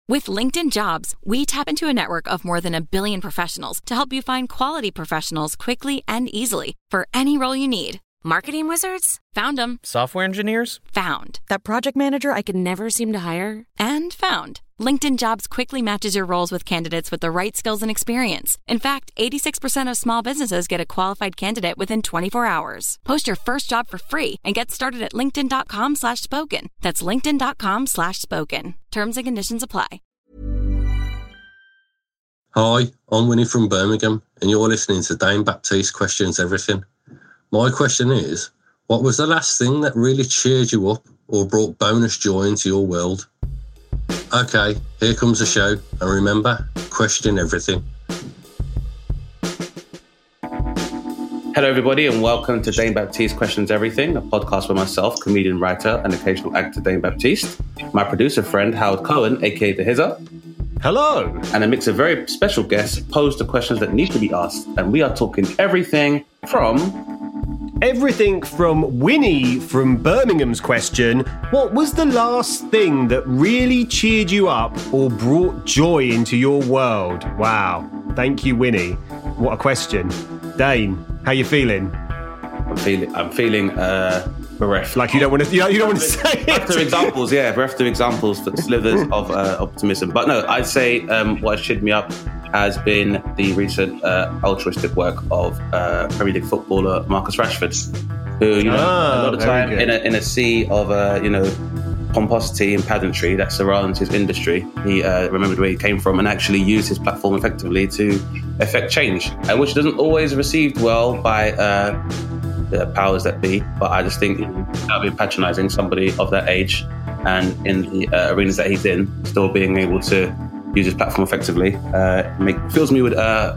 With LinkedIn Jobs, we tap into a network of more than 1 billion professionals to help you find quality professionals quickly and easily for any role you need. Marketing wizards? Found them. Software engineers? Found. That project manager I could never seem to hire? And found. LinkedIn Jobs quickly matches your roles with candidates with the right skills and experience. In fact, 86% of small businesses get a qualified candidate within 24 hours. Post your first job for free and get started at linkedin.com/spoken. That's linkedin.com/spoken. Terms and conditions apply. Hi, I'm Winnie from Birmingham, and you're listening to Dane Baptiste Questions Everything. My question is, what was the last thing that really cheered you up or brought bonus joy into your world? Okay, here comes the show, and remember, question everything. Hello everybody, and welcome to Dane Baptiste Questions Everything, a podcast with myself, comedian, writer, and occasional actor Dane Baptiste, my producer friend Howard Cohen, aka The Hizzer. Hello. And a mix of very special guests pose the questions that need to be asked, and we are talking everything from Winnie from Birmingham's question, what was the last thing that really cheered you up or brought joy into your world? Wow. Thank you, Winnie. What a question. Dane, how you feeling? I'm feeling bereft. Like you don't want to say it. Bereft of examples that slithers of optimism. But no, I'd say what cheered me up has been the recent altruistic work of Premier League footballer Marcus Rashford, who, a lot of time in a sea of, pomposity and pedantry that surrounds his industry, he remembered where he came from and actually used his platform effectively to effect change, and which doesn't always received well by the powers that be. But I just think that would be patronising somebody of that age and in the arenas that he's in, still being able to use his platform effectively, fills me with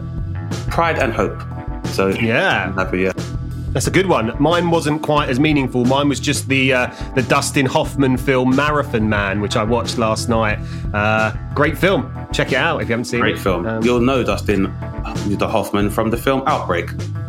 pride and hope. So yeah, I'm happy. Yeah, that's a good one. Mine wasn't quite as meaningful. Mine was just the Dustin Hoffman film Marathon Man, which I watched last night. Great film. Check it out if you haven't seen it. Great film. You'll know Dustin Hoffman from the film Outbreak.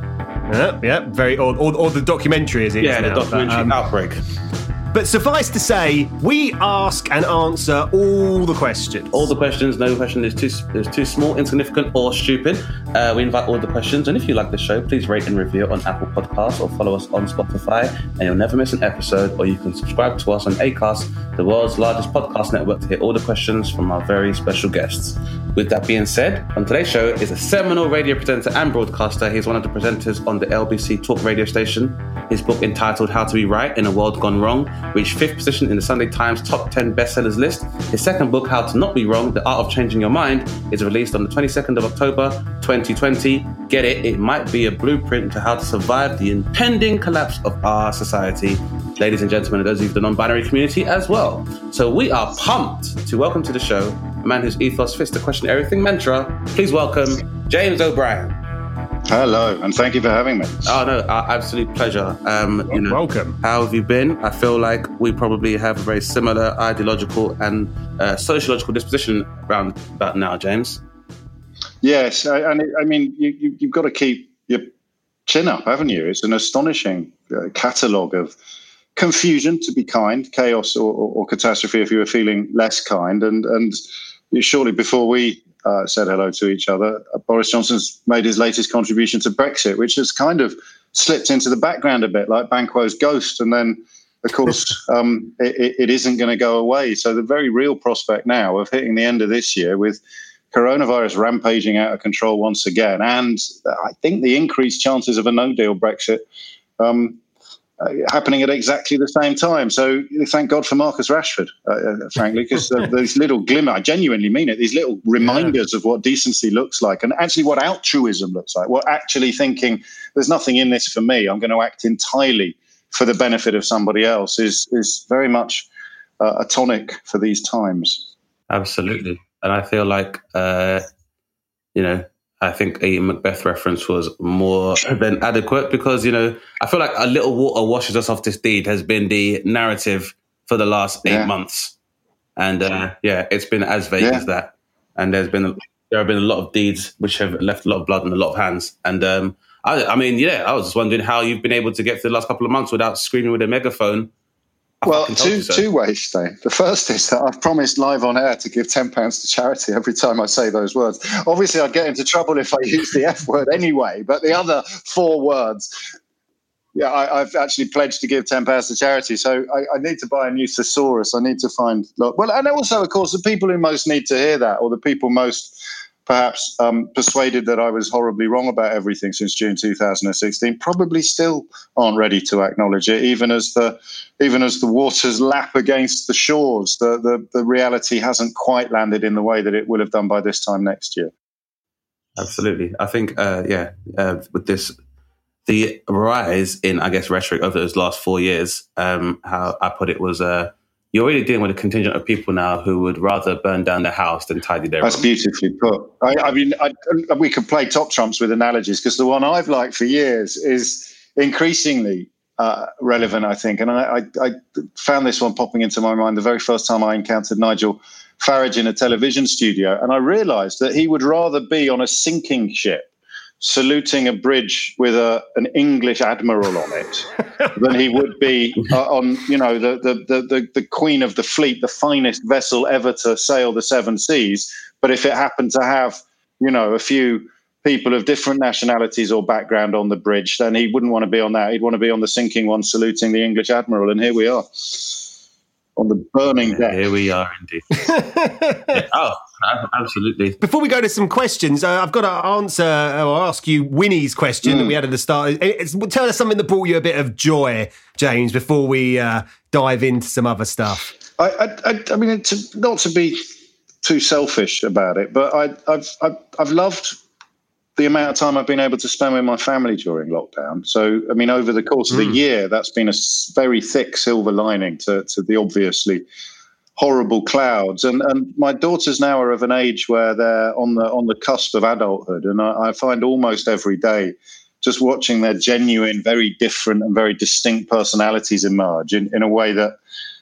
Yeah, very old. Or the documentary, is it? Yeah, the documentary Outbreak. But suffice to say, we ask and answer all the questions. All the questions. No question is too small, insignificant, or stupid. We invite all the questions. And if you like the show, please rate and review on Apple Podcasts or follow us on Spotify, and you'll never miss an episode. Or you can subscribe to us on Acast, the world's largest podcast network, to hear all the questions from our very special guests. With that being said, on today's show is a seminal radio presenter and broadcaster. He's one of the presenters on the LBC Talk radio station. His book, entitled How to Be Right in a World Gone Wrong, reached 5th position in the Sunday Times Top 10 bestsellers list. His second book, How to Not Be Wrong, The Art of Changing Your Mind, is released on the 22nd of October, 2020. Get it? It might be a blueprint to how to survive the impending collapse of our society. Ladies and gentlemen, and those of the non-binary community as well. So we are pumped to welcome to the show a man whose ethos fits the question everything mantra. Please welcome James O'Brien. Hello, and thank you for having me. Oh no, our absolute pleasure. Welcome. How have you been? I feel like we probably have a very similar ideological and sociological disposition around about now, James. Yes, you've got to keep your chin up, haven't you? It's an astonishing catalogue of confusion, to be kind, chaos or catastrophe if you were feeling less kind. And surely before we said hello to each other, Boris Johnson's made his latest contribution to Brexit, which has kind of slipped into the background a bit, like Banquo's ghost. And then, of course, it isn't going to go away. So the very real prospect now of hitting the end of this year with coronavirus rampaging out of control once again, and I think the increased chances of a no-deal Brexit happening at exactly the same time. So thank God for Marcus Rashford, frankly, because these little glimmer, I genuinely mean it, these little reminders of what decency looks like and actually what altruism looks like. What actually thinking there's nothing in this for me, I'm going to act entirely for the benefit of somebody else is very much a tonic for these times. Absolutely. And I feel like, I think a Macbeth reference was more than adequate because, I feel like a little water washes us off this deed has been the narrative for the last 8 months. And it's been as vague as that. And there have been a lot of deeds which have left a lot of blood and a lot of hands. And I was just wondering how you've been able to get through the last couple of months without screaming with a megaphone Well, two ways, Stain. The first is that I've promised live on air to give £10 to charity every time I say those words. Obviously, I'd get into trouble if I used the F word anyway, but the other 4 words, yeah, I've actually pledged to give £10 to charity. So I need to buy a new thesaurus. I need to find... Well, and also, of course, the people who most need to hear that, or the people most perhaps persuaded that I was horribly wrong about everything since June 2016, probably still aren't ready to acknowledge it, even as the waters lap against the shores. The reality hasn't quite landed in the way that it will have done by this time next year. Absolutely. I think, with this, the rise in, I guess, rhetoric over those last 4 years, how I put it was... you're really dealing with a contingent of people now who would rather burn down their house than tidy their room. That's beautifully put. I mean, we could play top trumps with analogies, because the one I've liked for years is increasingly relevant, I think. And I found this one popping into my mind the very first time I encountered Nigel Farage in a television studio. And I realised that he would rather be on a sinking ship saluting a bridge with an English admiral on it than he would be on, the queen of the fleet, the finest vessel ever to sail the 7 seas. But if it happened to have, a few people of different nationalities or background on the bridge, then he wouldn't want to be on that. He'd want to be on the sinking one saluting the English admiral. And here we are on the burning deck. Here we are, indeed. Oh, absolutely. Before we go to some questions, I've got to ask you Winnie's question that we had at the start. Tell us something that brought you a bit of joy, James, before we dive into some other stuff. I mean, not to be too selfish about it, but I've loved the amount of time I've been able to spend with my family during lockdown. So, I mean, over the course of the year, that's been a very thick silver lining to the obviously horrible clouds. And my daughters now are of an age where they're on the cusp of adulthood. And I find almost every day just watching their genuine, very different and very distinct personalities emerge in a way that,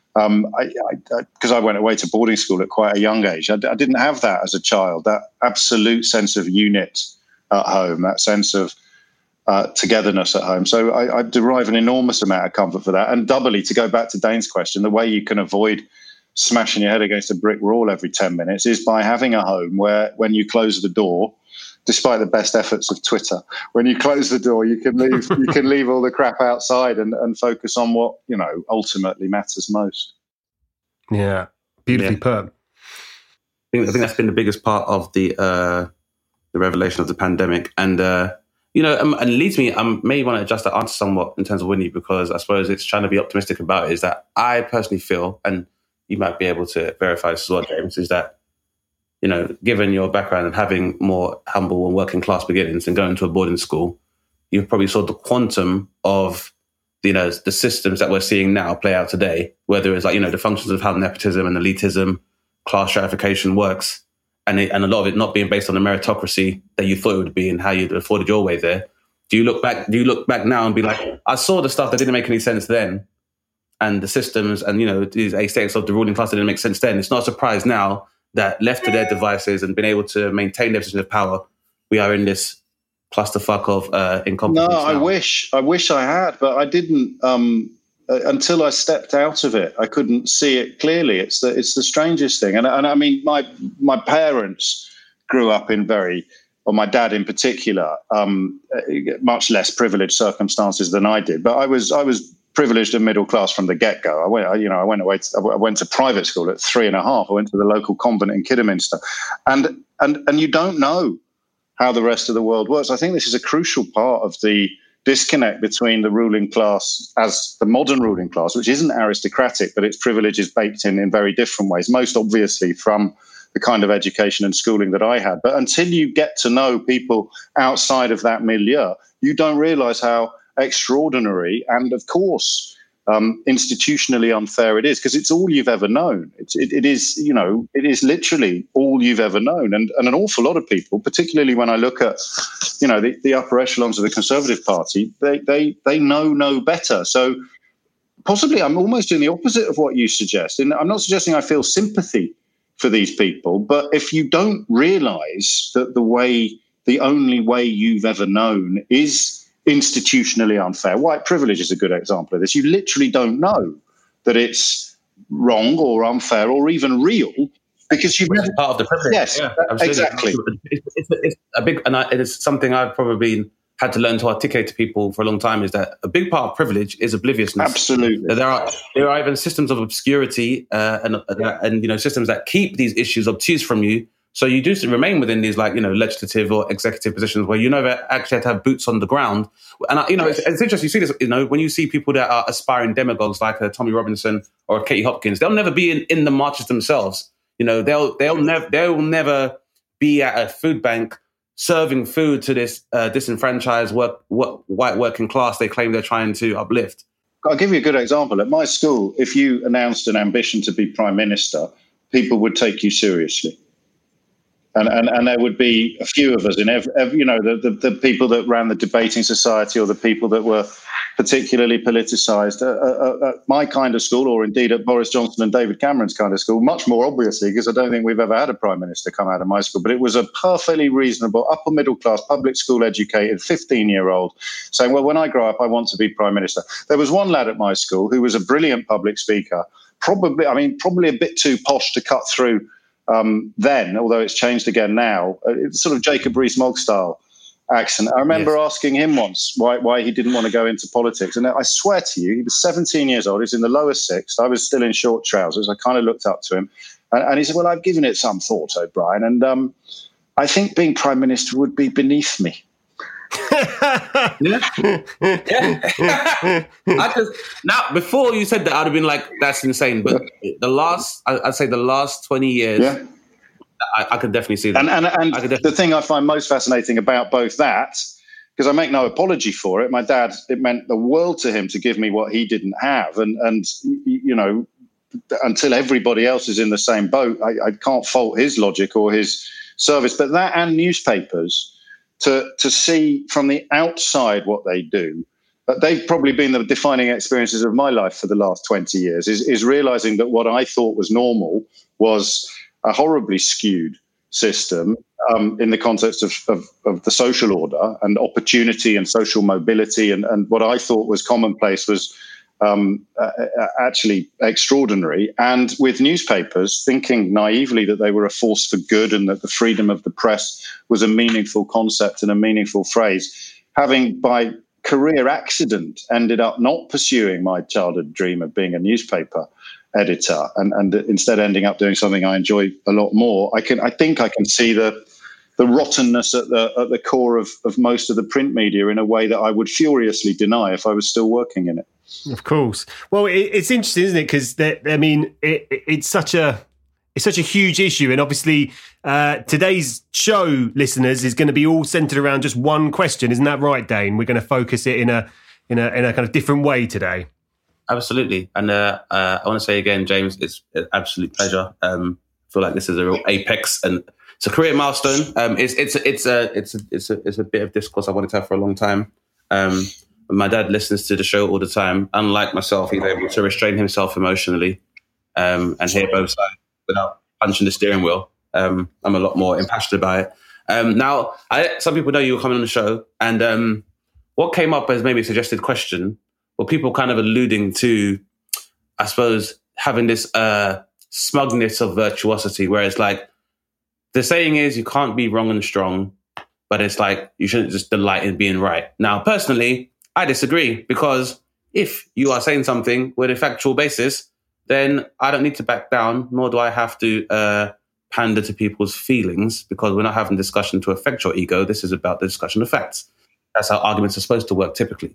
because I went away to boarding school at quite a young age, I didn't have that as a child, that absolute sense of unit at home, that sense of togetherness at home. So I derive an enormous amount of comfort for that. And doubly, to go back to Dane's question, the way you can avoid smashing your head against a brick wall every 10 minutes is by having a home where, when you close the door, despite the best efforts of Twitter, when you close the door, you can leave all the crap outside and focus on what, ultimately matters most. Yeah, beautifully put. I think that's been the biggest part of the revelation of the pandemic. And, and it leads me, I may want to adjust that answer somewhat in terms of Winnie, because I suppose it's trying to be optimistic about it, is that I personally feel, and you might be able to verify this as well, James, is that, given your background and having more humble and working class beginnings and going to a boarding school, you've probably saw the quantum of, the systems that we're seeing now play out today, whether it's the functions of how nepotism and elitism, class stratification works, and a lot of it not being based on the meritocracy that you thought it would be and how you'd afforded your way there. Do you look back now and be like, I saw the stuff that didn't make any sense then, and the systems and, these aesthetics of the ruling class that didn't make sense then? It's not a surprise now that, left to their devices and been able to maintain their position of power, we are in this clusterfuck of incompetence. No, I wish I had, but I didn't. Until I stepped out of it, I couldn't see it clearly. It's the strangest thing. And I mean, my parents grew up in or my dad in particular, much less privileged circumstances than I did. But I was privileged and middle class from the get-go. I went to private school at 3.5. I went to the local convent in Kidderminster, and you don't know how the rest of the world works. I think this is a crucial part of the disconnect between the ruling class as the modern ruling class, which isn't aristocratic, but its privilege is baked in very different ways, most obviously from the kind of education and schooling that I had. But until you get to know people outside of that milieu, you don't realize how extraordinary and, of course, institutionally unfair it is, because it's all you've ever known. It is literally all you've ever known. And an awful lot of people, particularly when I look at, the upper echelons of the Conservative Party, they know no better. So possibly I'm almost doing the opposite of what you suggest. And I'm not suggesting I feel sympathy for these people, but if you don't realise that the only way you've ever known is institutionally unfair. White privilege is a good example of this. You literally don't know that it's wrong or unfair or even real, because you've never part of the privilege. Yes, yeah, exactly. It's a big, and it's something I've probably had to learn to articulate to people for a long time, is that a big part of privilege is obliviousness. Absolutely. There are even systems of obscurity and systems that keep these issues obtuse from you. So you do remain within these legislative or executive positions where you never actually have to have boots on the ground. And it's interesting. You see this, when you see people that are aspiring demagogues like Tommy Robinson or Katie Hopkins, they'll never be in the marches themselves. They'll never be at a food bank serving food to this disenfranchised white working class they claim they're trying to uplift. I'll give you a good example. At my school, if you announced an ambition to be prime minister, people would take you seriously. And there would be a few of us in every the people that ran the debating society or the people that were particularly politicised at my kind of school, or indeed at Boris Johnson and David Cameron's kind of school, much more obviously, because I don't think we've ever had a prime minister come out of my school. But it was a perfectly reasonable, upper middle class, public school educated 15-year-old saying, well, when I grow up, I want to be prime minister. There was one lad at my school who was a brilliant public speaker, probably a bit too posh to cut through then, although it's changed again now. It's sort of Jacob Rees-Mogg style accent. I remember asking him once why he didn't want to go into politics. And I swear to you, he was 17 years old. He was in the lower sixth. I was still in short trousers. I kind of looked up to him. And he said, well, I've given it some thought, O'Brien. And I think being prime minister would be beneath me. Now, before you said that, I'd have been like, that's insane. But I'd say the last 20 years, I could definitely see that. And the thing I find most fascinating about both that, because I make no apology for it, my dad, it meant the world to him to give me what he didn't have. And until everybody else is in the same boat, I can't fault his logic or his service. But that and newspapers, to see from the outside what they do, they've probably been the defining experiences of my life for the last 20 years, is realizing that what I thought was normal was a horribly skewed system in the context of the social order and opportunity and social mobility. And what I thought was commonplace was actually extraordinary. And with newspapers, thinking naively that they were a force for good and that the freedom of the press was a meaningful concept and a meaningful phrase, having by career accident ended up not pursuing my childhood dream of being a newspaper editor and instead ending up doing something I enjoy a lot more. I think I can see the rottenness at the core of most of the print media in a way that I would furiously deny if I was still working in it. Of course. Well, it's interesting, isn't it? Because it's such a huge issue, and obviously today's show, listeners, is going to be all centered around just one question. Isn't that right, Dane? We're going to focus it in a kind of different way today. Absolutely, and I want to say again, James, it's an absolute pleasure. I feel like this is a real apex, and it's a career milestone. It's a bit of discourse I wanted to have for a long time. My dad listens to the show all the time. Unlike myself, he's able to restrain himself emotionally and hear both sides without punching the steering wheel. I'm a lot more impassioned about it. Now, some people know you were coming on the show, and what came up as maybe a suggested question, or people kind of alluding to, I suppose, having this smugness of virtuosity, where it's like, the saying is you can't be wrong and strong, but it's like you shouldn't just delight in being right. Now, personally, I disagree, because if you are saying something with a factual basis, then I don't need to back down, nor do I have to pander to people's feelings, because we're not having a discussion to affect your ego. This is about the discussion of facts. That's how arguments are supposed to work typically.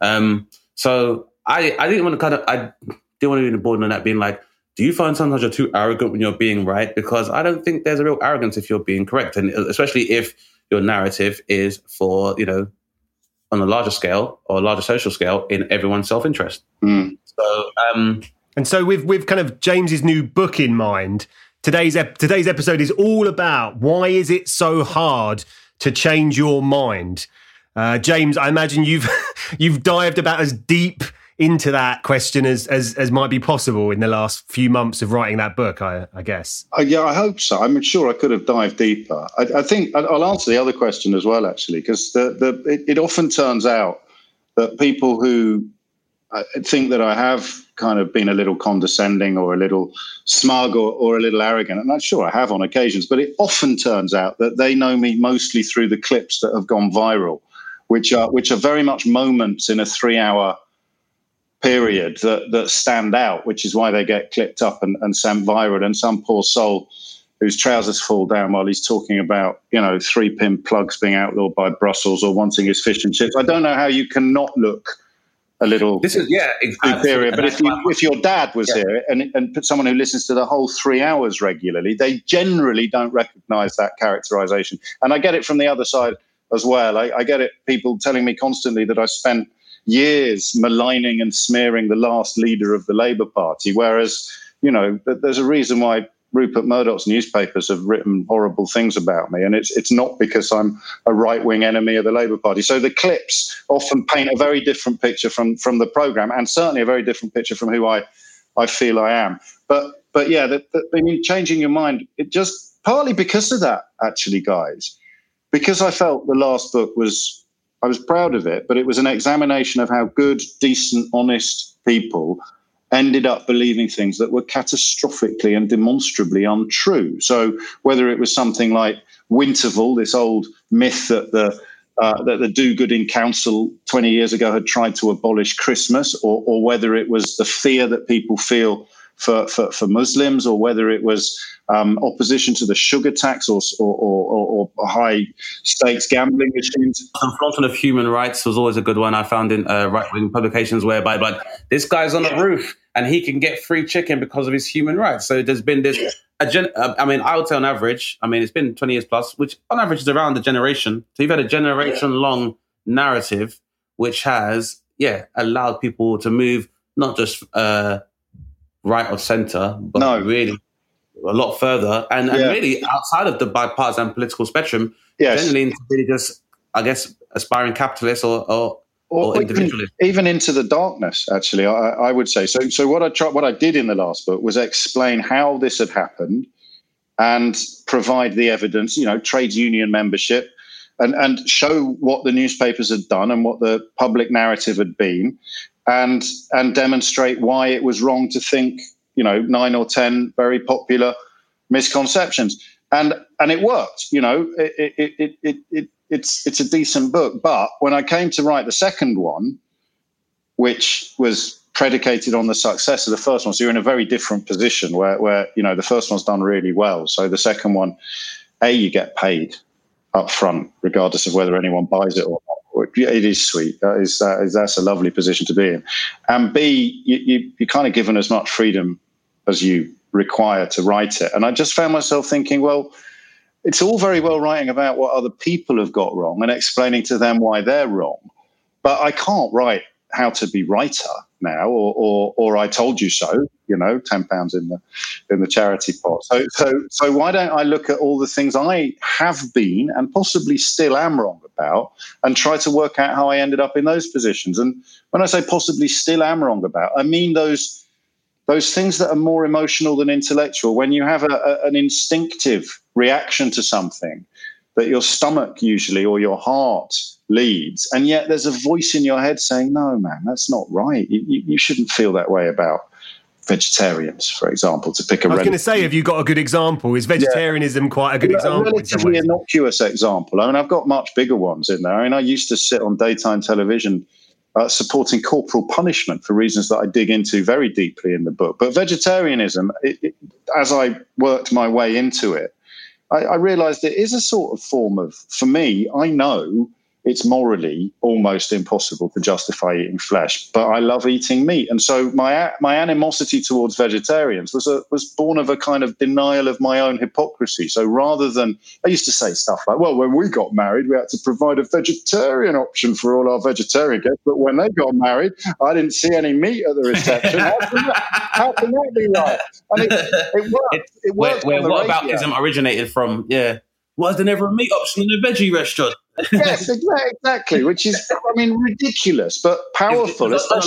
So I didn't want to be on the board on that, being like, do you find sometimes you're too arrogant when you're being right? Because I don't think there's a real arrogance if you're being correct, and especially if your narrative is for, on a larger scale or a larger social scale, in everyone's self-interest. So, and so with kind of James's new book in mind, today's episode is all about why is it so hard to change your mind? James, I imagine you've dived about as deep into that question as might be possible in the last few months of writing that book, I guess. Yeah, I hope so. I'm sure I could have dived deeper. I think I'll answer the other question as well, actually, because it often turns out that people who I think that I have kind of been a little condescending or a little smug or a little arrogant. And I'm sure I have on occasions, but it often turns out that they know me mostly through the clips that have gone viral, which are very much moments in a 3-hour period that stand out, which is why they get clipped up and sent viral. And some poor soul whose trousers fall down while he's talking about, 3-pin plugs being outlawed by Brussels or wanting his fish and chips. I don't know how you can not look a little superior. But if your dad was here and put someone who listens to the whole 3 hours regularly, they generally don't recognise that characterisation. And I get it from the other side as well. I get it, people telling me constantly that I spent years maligning and smearing the last leader of the Labour Party, whereas, there's a reason why Rupert Murdoch's newspapers have written horrible things about me, and it's not because I'm a right-wing enemy of the Labour Party. So the clips often paint a very different picture from the programme, and certainly a very different picture from who I feel I am. But yeah, changing your mind, it just partly because of that, actually, guys, because I felt the last book I was proud of it, but it was an examination of how good, decent, honest people ended up believing things that were catastrophically and demonstrably untrue. So whether it was something like Winterval, this old myth that the do-gooding council 20 years ago had tried to abolish Christmas, or whether it was the fear that people feel for Muslims, or whether it was opposition to the sugar tax or high stakes gambling machines. The flaunting of human rights was always a good one I found in right-wing publications, whereby like, this guy's on the roof and he can get free chicken because of his human rights. So there's been this, I would say on average, it's been 20 years plus, which on average is around a generation. So you've had a generation-long narrative which has, allowed people to move not just right or centre, but really a lot further and really outside of the bipartisan political spectrum, generally into really just, I guess, aspiring capitalists or individualists. Even into the darkness, actually, I would say. So what I did in the last book was explain how this had happened and provide the evidence, trades union membership, and show what the newspapers had done and what the public narrative had been, and demonstrate why it was wrong to think, 9 or 10 very popular misconceptions. And it worked, it's a decent book. But when I came to write the second one, which was predicated on the success of the first one, so you're in a very different position where the first one's done really well. So the second one, you get paid up front, regardless of whether anyone buys it or not. It is sweet. That's a lovely position to be in. And B, you're kind of given as much freedom as you require to write it. And I just found myself thinking, well, it's all very well writing about what other people have got wrong and explaining to them why they're wrong. But I can't write how to be writer now, or I told you so, £10 in the charity pot. So why don't I look at all the things I have been and possibly still am wrong about and try to work out how I ended up in those positions? And when I say possibly still am wrong about, I mean those things that are more emotional than intellectual. When you have an instinctive reaction to something that your stomach usually or your heart leads, and yet there's a voice in your head saying, no, man, that's not right. You shouldn't feel that way about vegetarians, for example, to pick a... I was going to say, have you got a good example? Is vegetarianism quite a good example? A relatively innocuous example. I've got much bigger ones in there. I used to sit on daytime television supporting corporal punishment for reasons that I dig into very deeply in the book. But vegetarianism, as I worked my way into it, I realised it is a sort of form of, for me, I know it's morally almost impossible to justify eating flesh, but I love eating meat. And so my animosity towards vegetarians was born of a kind of denial of my own hypocrisy. So rather than, I used to say stuff like, well, when we got married, we had to provide a vegetarian option for all our vegetarian guests, but when they got married, I didn't see any meat at the reception. How can that be right? And it worked. It worked. Where whataboutism originated from, why is there never a meat option in a veggie restaurant? Yes, exactly. Which is, ridiculous but powerful. Because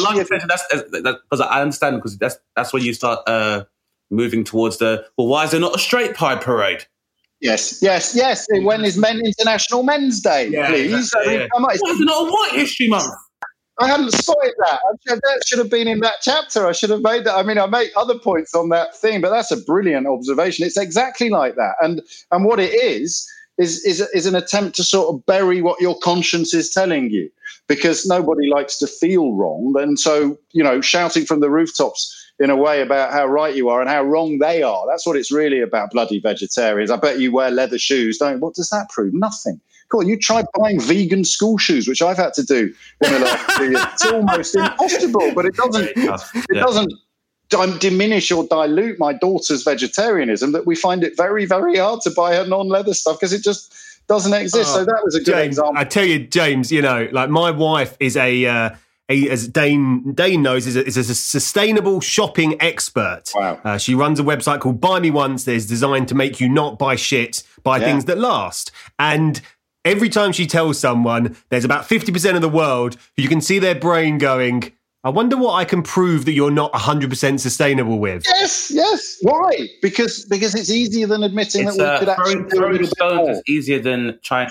I understand, because that's when you start moving towards why is there not a straight pride parade? Yes. When is International Men's Day, please? Exactly, Why is there not a White History Month? I hadn't spotted that. That should have been in that chapter. I should have made that. I mean, I make other points on that theme, but that's a brilliant observation. It's exactly like that. And what it is an attempt to sort of bury what your conscience is telling you, because nobody likes to feel wrong. And so, shouting from the rooftops in a way about how right you are and how wrong they are. That's what it's really about, bloody vegetarians. I bet you wear leather shoes, don't you? What does that prove? Nothing. Cool. You try buying vegan school shoes, which I've had to do in the last 2 years. It's almost impossible, but it doesn't diminish or dilute my daughter's vegetarianism, that we find it very, very hard to buy her non-leather stuff because it just doesn't exist. So that was a good example. I tell you, James, like my wife is as Dane knows, is a sustainable shopping expert. Wow. She runs a website called Buy Me Once that is designed to make you not buy shit, buy things that last. And every time she tells someone, there's about 50% of the world who you can see their brain going, I wonder what I can prove that you're not 100% sustainable with. Yes. Why? Because it's easier than admitting that we could actually do a little bit more. Is easier than trying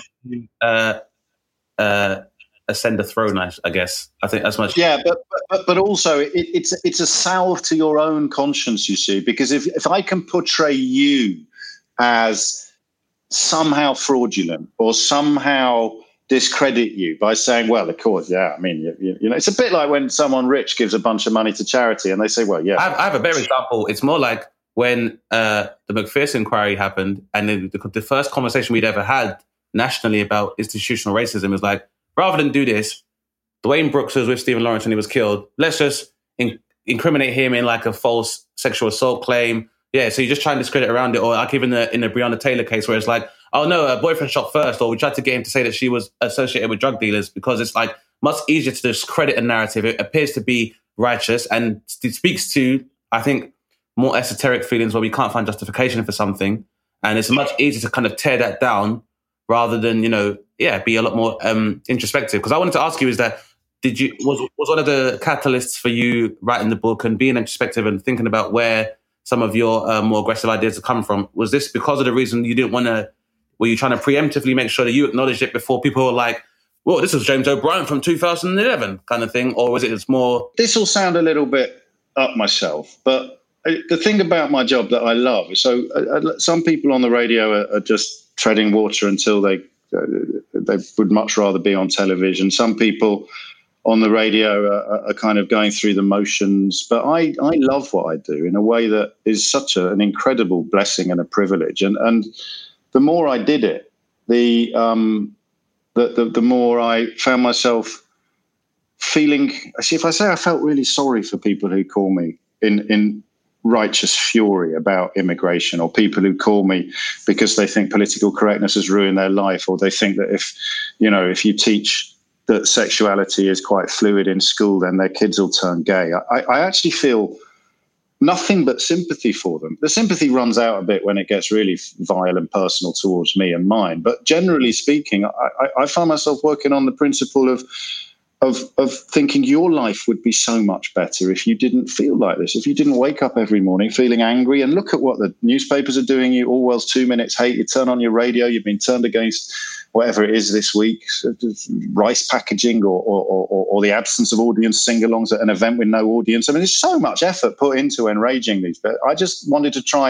to ascend a throne, I guess. I think that's much. Yeah, but also it's a salve to your own conscience, you see, because if I can portray you as somehow fraudulent or somehow discredit you by saying, well, of course, I mean, it's a bit like when someone rich gives a bunch of money to charity and they say, well, yeah. I have a better example. It's more like when the McPherson inquiry happened, and the first conversation we'd ever had nationally about institutional racism was like, rather than do this, Dwayne Brooks was with Stephen Lawrence when he was killed. Let's just incriminate him in like a false sexual assault claim. Yeah, so you just try and discredit around it. Or like even in the Breonna Taylor case where it's like, oh no, her boyfriend shot first. Or we tried to get him to say that she was associated with drug dealers, because it's like much easier to discredit a narrative. It appears to be righteous and it speaks to, I think, more esoteric feelings where we can't find justification for something. And it's much easier to kind of tear that down rather than, be a lot more introspective. Because I wanted to ask you, is that was one of the catalysts for you writing the book and being introspective and thinking about where some of your more aggressive ideas have come from? Was this because of the reason you didn't want to, were you trying to preemptively make sure that you acknowledged it before people were like, well, this was James O'Brien from 2011 kind of thing? Or was it just more... This will sound a little bit up myself, but the thing about my job that I love is, so some people on the radio are just treading water until they would much rather be on television. Some people on the radio are kind of going through the motions. But I love what I do in a way that is such an incredible blessing and a privilege. And the more I did it, the more I found myself feeling, if I say I felt really sorry for people who call me in righteous fury about immigration, or people who call me because they think political correctness has ruined their life, or they think that if you teach that sexuality is quite fluid in school, then their kids will turn gay. I actually feel nothing but sympathy for them. The sympathy runs out a bit when it gets really vile and personal towards me and mine. But generally speaking, I find myself working on the principle of thinking your life would be so much better if you didn't feel like this, if you didn't wake up every morning feeling angry. And look at what the newspapers are doing you. Orwell's 2 Minutes Hate. You turn on your radio, you've been turned against whatever it is this week, rice packaging or the absence of audience sing-alongs at an event with no audience. I mean, there's so much effort put into enraging these. But I just wanted to try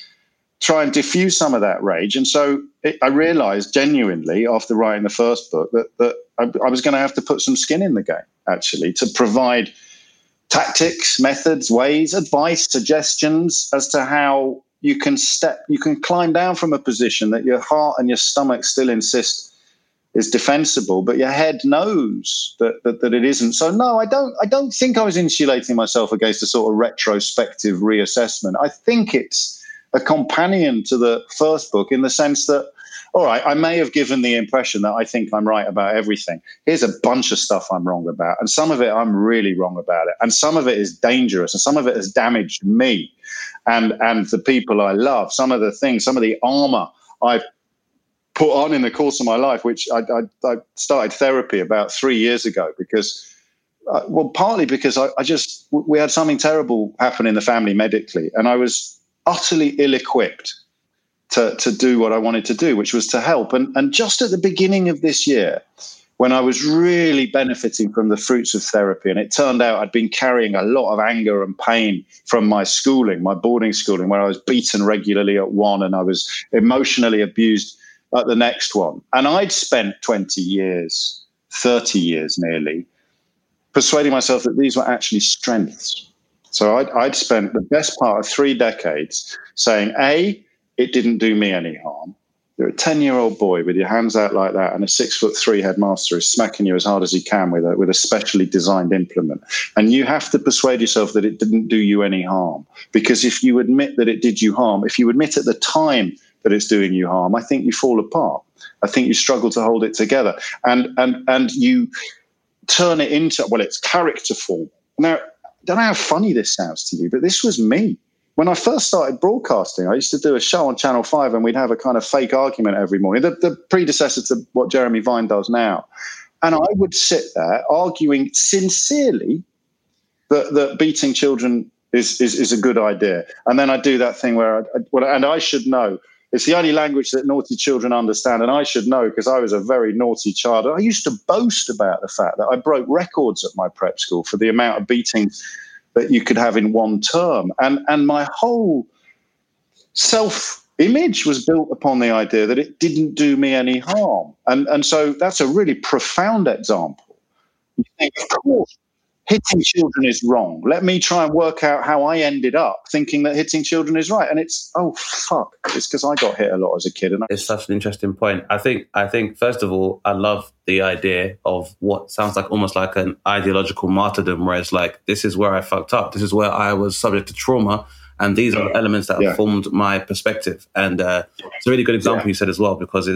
and diffuse some of that rage. And so I realized genuinely after writing the first book that I was going to have to put some skin in the game, actually, to provide tactics, methods, ways, advice, suggestions as to how you can climb down from a position that your heart and your stomach still insist is defensible, but your head knows that it isn't. So no, I don't think I was insulating myself against a sort of retrospective reassessment. I think it's a companion to the first book in the sense that, all right, I may have given the impression that I think I'm right about everything. Here's a bunch of stuff I'm wrong about, and some of it I'm really wrong about it, and some of it is dangerous, and some of it has damaged me and the people I love. Some of the armor I've put on in the course of my life, which I started therapy about 3 years ago because, partly because we had something terrible happen in the family medically, and I was utterly ill-equipped to do what I wanted to do, which was to help. And just at the beginning of this year, when I was really benefiting from the fruits of therapy. And it turned out I'd been carrying a lot of anger and pain from my schooling, my boarding schooling, where I was beaten regularly at one and I was emotionally abused at the next one. And I'd spent 20 years, 30 years nearly, persuading myself that these were actually strengths. So I'd spent the best part of 3 decades saying, A, it didn't do me any harm. You're a 10-year-old boy with your hands out like that, and a 6'3" headmaster is smacking you as hard as he can with a specially designed implement. And you have to persuade yourself that it didn't do you any harm. Because if you admit that it did you harm, if you admit at the time that it's doing you harm, I think you fall apart. I think you struggle to hold it together. And you turn it into, well, it's character form. Now, I don't know how funny this sounds to you, but this was me. When I first started broadcasting, I used to do a show on Channel 5 and we'd have a kind of fake argument every morning, the predecessor to what Jeremy Vine does now. And I would sit there arguing sincerely that beating children is a good idea. And then I do that thing where, and I should know, it's the only language that naughty children understand, and I should know because I was a very naughty child. I used to boast about the fact that I broke records at my prep school for the amount of beatings that you could have in one term. And my whole self-image was built upon the idea that it didn't do me any harm. And so that's a really profound example. You think, of course, hitting children is wrong. Let me try and work out how I ended up thinking that hitting children is right. And it's, oh, fuck. It's because I got hit a lot as a kid. And it's such an interesting point. I think, first of all, I love the idea of what sounds like almost like an ideological martyrdom, where it's like, this is where I fucked up. This is where I was subject to trauma. And these are the elements that have formed my perspective. And it's a really good example you said as well, because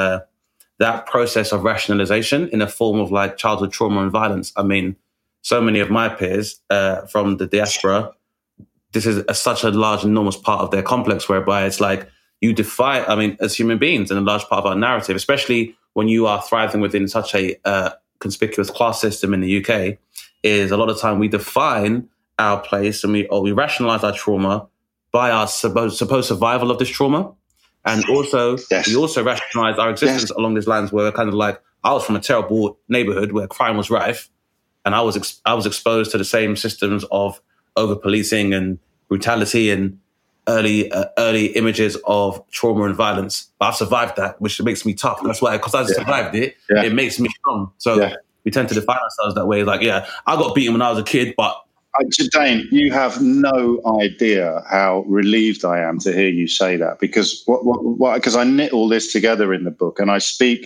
that process of rationalization in a form of like childhood trauma and violence. I mean, so many of my peers from the diaspora, this is such a large, enormous part of their complex, whereby it's like you defy, I mean, as human beings, in a large part of our narrative, especially when you are thriving within such a conspicuous class system in the UK, is a lot of time we define our place and we rationalize our trauma by our supposed survival of this trauma. And also, we also rationalize our existence along these lines where we're kind of like, I was from a terrible neighborhood where crime was rife. And I was exposed to the same systems of over-policing and brutality and early images of trauma and violence. But I've survived that, which makes me tough. That's why, because I survived it, it makes me strong. So we tend to define ourselves that way. Like, I got beaten when I was a kid, but... Dane, you have no idea how relieved I am to hear you say that, because because I knit all this together in the book, and I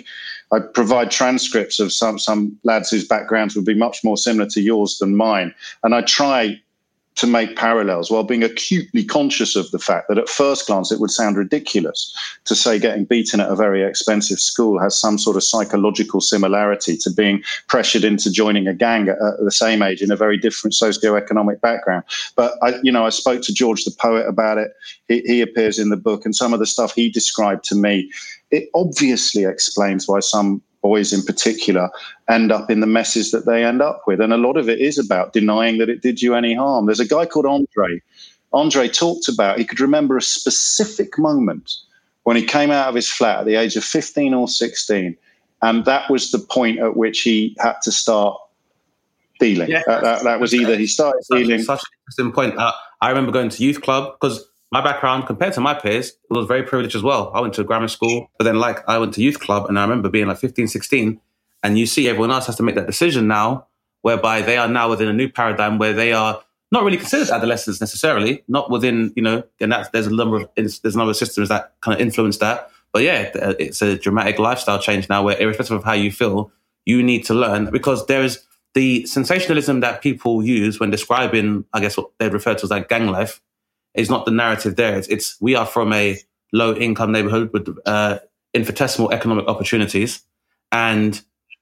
provide transcripts of some lads whose backgrounds would be much more similar to yours than mine. And I try to make parallels while being acutely conscious of the fact that at first glance it would sound ridiculous to say getting beaten at a very expensive school has some sort of psychological similarity to being pressured into joining a gang at the same age in a very different socioeconomic background. But I spoke to George the poet about it. He appears in the book, and some of the stuff he described to me, it obviously explains why some boys in particular end up in the messes that they end up with. And a lot of it is about denying that it did you any harm. There's a guy called Andre. Andre talked about, he could remember a specific moment when he came out of his flat at the age of 15 or 16. And that was the point at which he had to start dealing. Yeah, that was either he started dealing. Such an interesting point. I remember going to youth club because my background, compared to my peers, it was very privileged as well. I went to grammar school, but then I went to youth club, and I remember being like 15, 16, and you see everyone else has to make that decision now, whereby they are now within a new paradigm where they are not really considered adolescents necessarily, not within, and there's a number of systems that kind of influence that. But it's a dramatic lifestyle change now where irrespective of how you feel, you need to learn, because there is the sensationalism that people use when describing, I guess, what they refer to as like gang life. Is not the narrative there. It's we are from a low-income neighborhood with infinitesimal economic opportunities. And,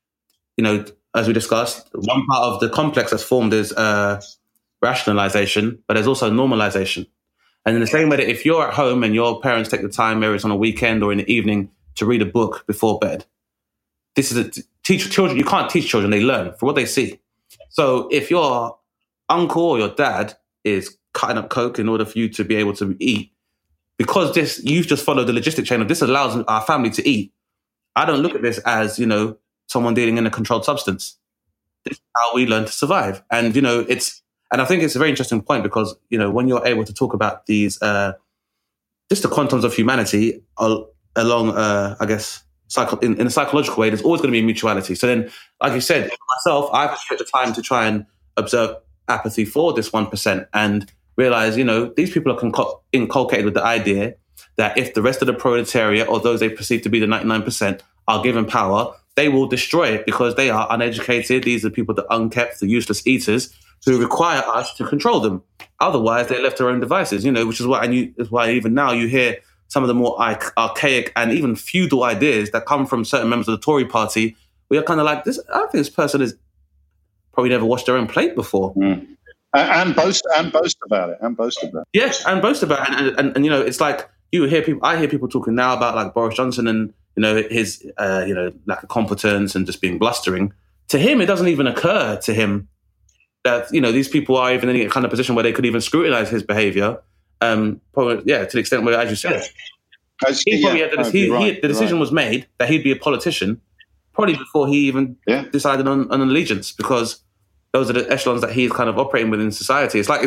as we discussed, one part of the complex that's formed is rationalization, but there's also normalization. And in the same way that if you're at home and your parents take the time, whether it's on a weekend or in the evening, to read a book before bed, this is teach children. You can't teach children, they learn from what they see. So if your uncle or your dad is cutting up coke in order for you to be able to eat, because you've just followed the logistic chain of this allows our family to eat. I don't look at this as, someone dealing in a controlled substance. This is how we learn to survive. And, you know, and I think it's a very interesting point because, you know, when you're able to talk about these, just the quantums of humanity along, I guess, in a psychological way, there's always going to be mutuality. So then, like you said, myself, I've spent the time to try and observe apathy for this 1% and realize, you know, these people are inculcated with the idea that if the rest of the proletariat or those they perceive to be the 99% are given power, they will destroy it because they are uneducated. These are people, the unkept, the useless eaters who require us to control them. Otherwise, they're left to their own devices, you know, which is why even now you hear some of the more archaic and even feudal ideas that come from certain members of the Tory party. We are kind of like, this. I think this person has probably never washed their own plate before. Mm. And boast about it. Yes, and boast about it. And you know, it's like I hear people talking now about like Boris Johnson and, you know, his, you know, lack of competence and just being blustering. To him, it doesn't even occur to him that, you know, these people are even in a kind of position where they could even scrutinize his behavior. Probably, to the extent where, as you said, the decision was made that he'd be a politician probably before he even decided on an allegiance, because those are the echelons that he's kind of operating within society. It's like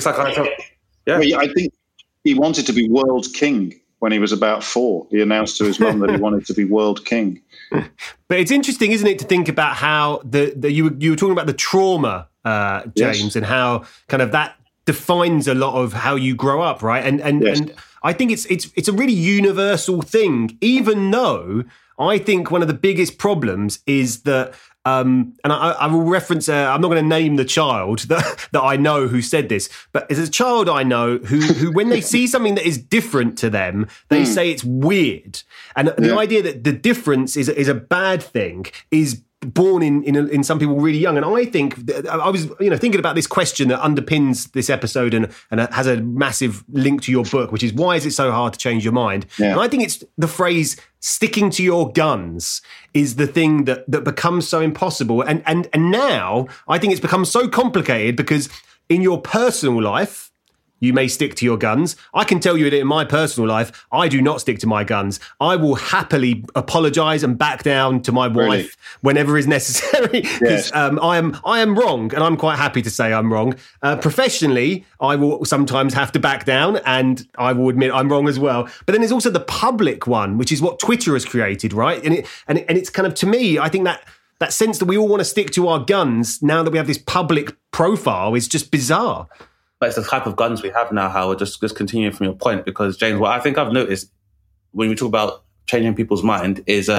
I think he wanted to be world king when he was about 4. He announced to his mum that he wanted to be world king. But it's interesting, isn't it, to think about how you were talking about the trauma, James, and how kind of that defines a lot of how you grow up, right? And I think it's a really universal thing, even though I think one of the biggest problems is that, and I will reference, I'm not going to name the child that I know who said this, but there's a child I know who when they see something that is different to them, they say it's weird. And the idea that the difference is a bad thing is born in some people really young. And I think I was, you know, thinking about this question that underpins this episode and has a massive link to your book, which is, why is it so hard to change your mind? Yeah. And I think it's the phrase sticking to your guns is the thing that becomes so impossible. And now I think it's become so complicated because in your personal life, you may stick to your guns. I can tell you that in my personal life, I do not stick to my guns. I will happily apologise and back down to my wife whenever is necessary, because I am wrong, and I'm quite happy to say I'm wrong. Professionally, I will sometimes have to back down, and I will admit I'm wrong as well. But then there's also the public one, which is what Twitter has created, right? And it's kind of, to me, I think that sense that we all want to stick to our guns now that we have this public profile is just bizarre. But it's the type of guns we have now, Howard, just continuing from your point, because, James, what I think I've noticed when we talk about changing people's mind is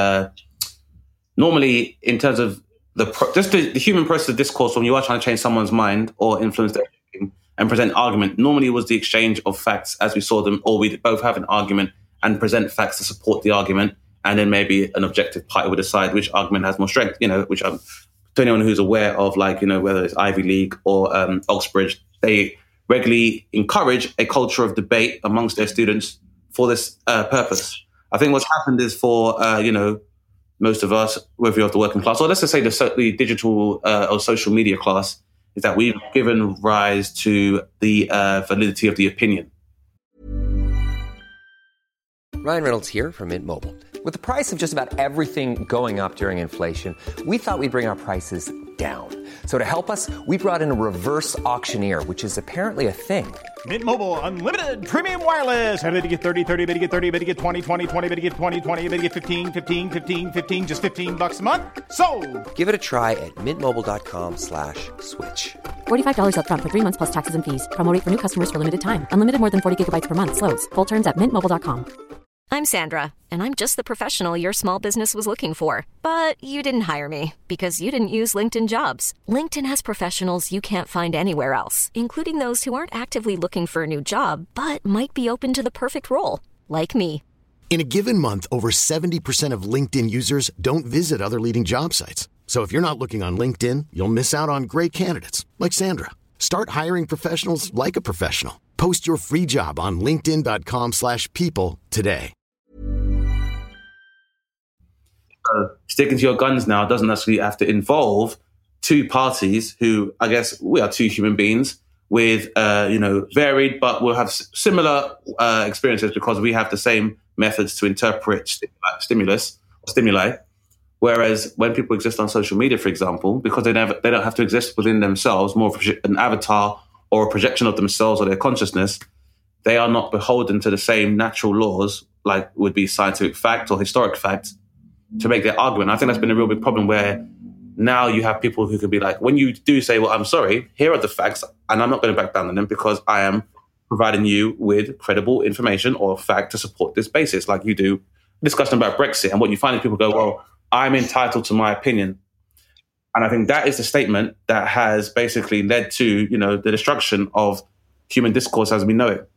normally in terms of the human process of discourse, when you are trying to change someone's mind or influence their thinking and present argument, normally it was the exchange of facts as we saw them, or we both have an argument and present facts to support the argument, and then maybe an objective party would decide which argument has more strength, you know, which to anyone who's aware of, like, you know, whether it's Ivy League or Oxbridge, they regularly encourage a culture of debate amongst their students for this purpose. I think what's happened is for, you know, most of us, whether you're of the working class, or let's just say the digital or social media class, is that we've given rise to the validity of the opinion. Ryan Reynolds here from Mint Mobile. With the price of just about everything going up during inflation, we thought we'd bring our prices down. So to help us, we brought in a reverse auctioneer, which is apparently a thing. Mint Mobile Unlimited Premium Wireless. How to get 30, 30, bit to get 30, bit to get 20, 20, 20, bit to get 20, 20, bit to get 15, 15, 15, 15, just $15 a month? Sold! Give it a try at mintmobile.com/switch. $45 up front for 3 months plus taxes and fees. Promo rate for new customers for limited time. Unlimited more than 40 gigabytes per month. Slows full terms at mintmobile.com. I'm Sandra, and I'm just the professional your small business was looking for. But you didn't hire me because you didn't use LinkedIn Jobs. LinkedIn has professionals you can't find anywhere else, including those who aren't actively looking for a new job, but might be open to the perfect role, like me. In a given month, over 70% of LinkedIn users don't visit other leading job sites. So if you're not looking on LinkedIn, you'll miss out on great candidates like Sandra. Start hiring professionals like a professional. Post your free job on linkedin.com/people today. Sticking to your guns now doesn't necessarily have to involve two parties who, I guess, we are two human beings with, you know, varied, but we'll have similar experiences because we have the same methods to interpret stimuli. Whereas when people exist on social media, for example, because they don't have to exist within themselves, more of an avatar or a projection of themselves or their consciousness, they are not beholden to the same natural laws like would be scientific fact or historic fact to make their argument. I think that's been a real big problem where now you have people who can be like, when you do say, well, I'm sorry, here are the facts, and I'm not going to back down on them because I am providing you with credible information or fact to support this basis, like you do discussion about Brexit. And what you find is people go, well, I'm entitled to my opinion. And I think that is the statement that has basically led to, the destruction of human discourse as we know it.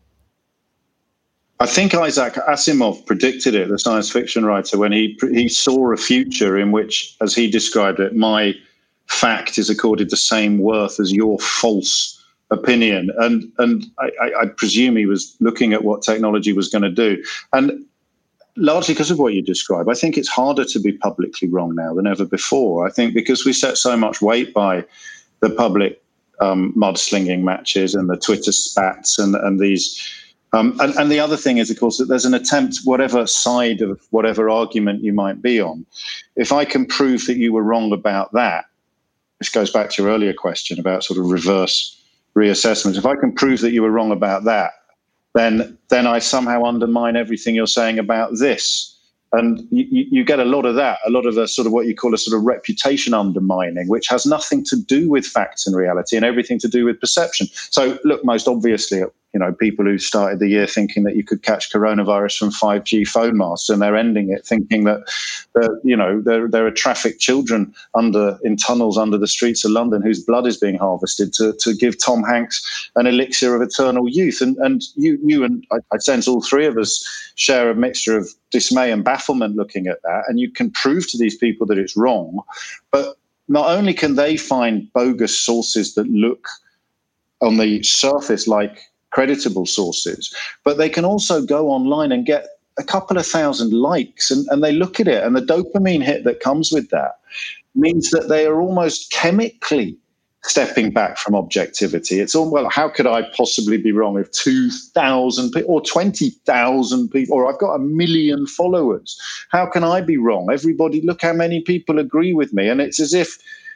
I think Isaac Asimov predicted it, the science fiction writer, when he saw a future in which, as he described it, my fact is accorded the same worth as your false opinion. And I presume he was looking at what technology was going to do. And largely because of what you describe, I think it's harder to be publicly wrong now than ever before. I think because we set so much weight by the public mudslinging matches and the Twitter spats and these... And the other thing is, of course, that there's an attempt, whatever side of whatever argument you might be on, if I can prove that you were wrong about that, this goes back to your earlier question about sort of reverse reassessment. If I can prove that you were wrong about that, then I somehow undermine everything you're saying about this. And you get a lot of that, a lot of the sort of what you call a sort of reputation undermining, which has nothing to do with facts and reality and everything to do with perception. So look, most obviously, people who started the year thinking that you could catch coronavirus from 5G phone masts, and they're ending it thinking that, there are trafficked children in tunnels under the streets of London whose blood is being harvested to give Tom Hanks an elixir of eternal youth. And you and I sense all three of us share a mixture of dismay and bafflement looking at that. And you can prove to these people that it's wrong, but not only can they find bogus sources that look on the surface like creditable sources, but they can also go online and get a couple of thousand likes, and they look at it, and the dopamine hit that comes with that means that they are almost chemically stepping back from objectivity. It's all, well, how could I possibly be wrong if 2,000 people or 20,000 people, or I've got 1 million followers? How can I be wrong? Everybody, look how many people agree with me. And it's as if,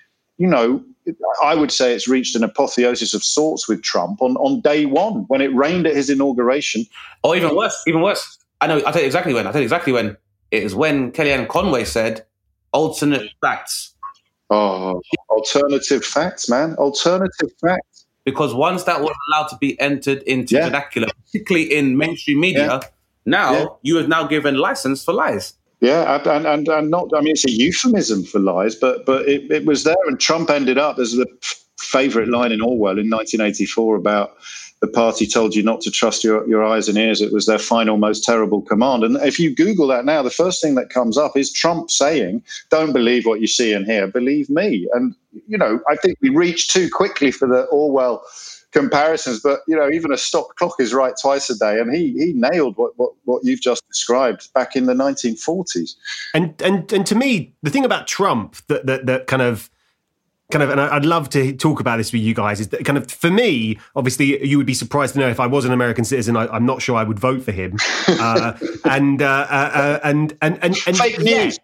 I would say it's reached an apotheosis of sorts with Trump on day one, when it rained at his inauguration. Or even worse. I'll tell you exactly when. It was when Kellyanne Conway said, alternate facts. Oh, alternative facts, man. Alternative facts. Because once that was allowed to be entered into vernacular, particularly in mainstream media, you have now given license for lies. Yeah, and not, I mean, it's a euphemism for lies, but it was there, and Trump ended up, there's the favourite line in Orwell in 1984 about the party told you not to trust your eyes and ears. It was their final, most terrible command. And if you Google that now, the first thing that comes up is Trump saying, don't believe what you see and hear, believe me. And, I think we reached too quickly for the Orwell comparisons, but even a stopped clock is right twice a day, and he nailed what you've just described back in the 1940s. And to me, the thing about Trump that kind of, and I'd love to talk about this with you guys, is that kind of, for me, obviously, you would be surprised to know if I was an American citizen, I'm not sure I would vote for him. And fake news.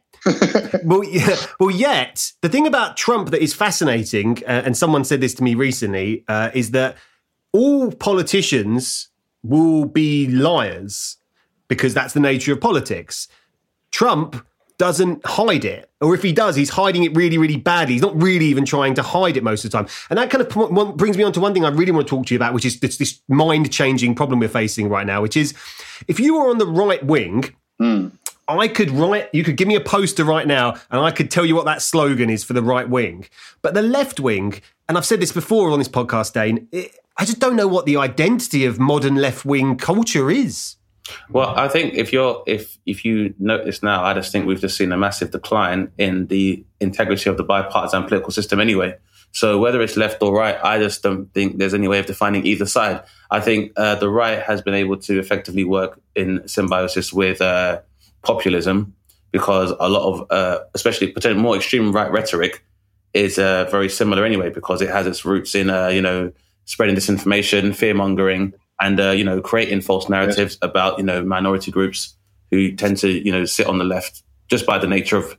Yet the thing about Trump that is fascinating, and someone said this to me recently, is that all politicians will be liars because that's the nature of politics. Trump doesn't hide it, or if he does, he's hiding it really, really badly. He's not really even trying to hide it most of the time. And that kind of brings me on to one thing I really want to talk to you about, which is this mind-changing problem we're facing right now, which is if you were on the right wing, you could give me a poster right now and I could tell you what that slogan is for the right wing. But the left wing, and I've said this before on this podcast, Dane, I just don't know what the identity of modern left wing culture is. Well, I think if you notice now, I just think we've just seen a massive decline in the integrity of the bipartisan political system anyway. So whether it's left or right, I just don't think there's any way of defining either side. I think the right has been able to effectively work in symbiosis with populism, because a lot of, especially potentially more extreme right rhetoric is very similar anyway, because it has its roots in, spreading disinformation, fear-mongering, and, creating false narratives about, minority groups who tend to, sit on the left just by the nature of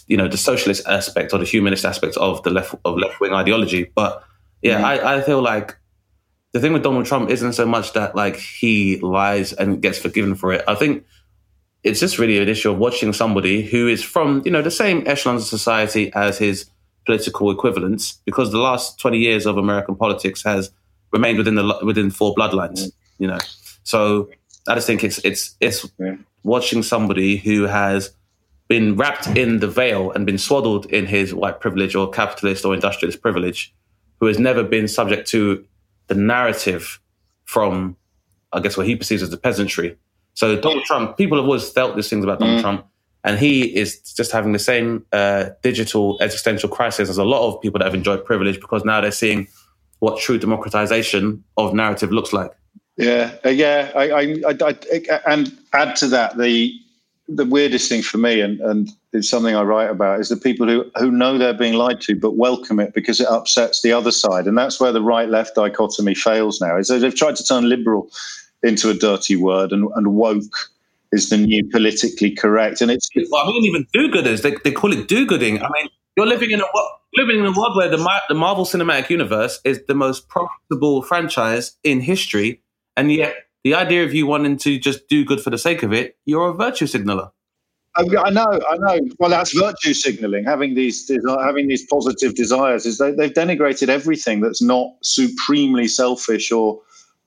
the socialist aspect or the humanist aspect of the left-wing ideology. But I feel like the thing with Donald Trump isn't so much that like he lies and gets forgiven for it. I think it's just really an issue of watching somebody who is from, the same echelons of society as his political equivalents, because the last 20 years of American politics has remained within four bloodlines, So I just think it's watching somebody who has been wrapped in the veil and been swaddled in his white privilege or capitalist or industrialist privilege, who has never been subject to the narrative from, I guess, what he perceives as the peasantry. So Donald Trump, people have always felt these things about Donald Trump, and he is just having the same digital existential crisis as a lot of people that have enjoyed privilege, because now they're seeing what true democratization of narrative looks like. Yeah. And add to that, the weirdest thing for me, and it's something I write about, is the people who know they're being lied to but welcome it because it upsets the other side. And that's where the right-left dichotomy fails now, is that they've tried to turn liberal into a dirty word, and woke is the new politically correct. And it's even do-gooders, they call it do-gooding. I mean, you're living in a world where the Marvel Cinematic Universe is the most profitable franchise in history, and yet the idea of you wanting to just do good for the sake of it, you're a virtue signaler. I know. Well, that's virtue signaling. Having these positive desires is they've denigrated everything that's not supremely selfish or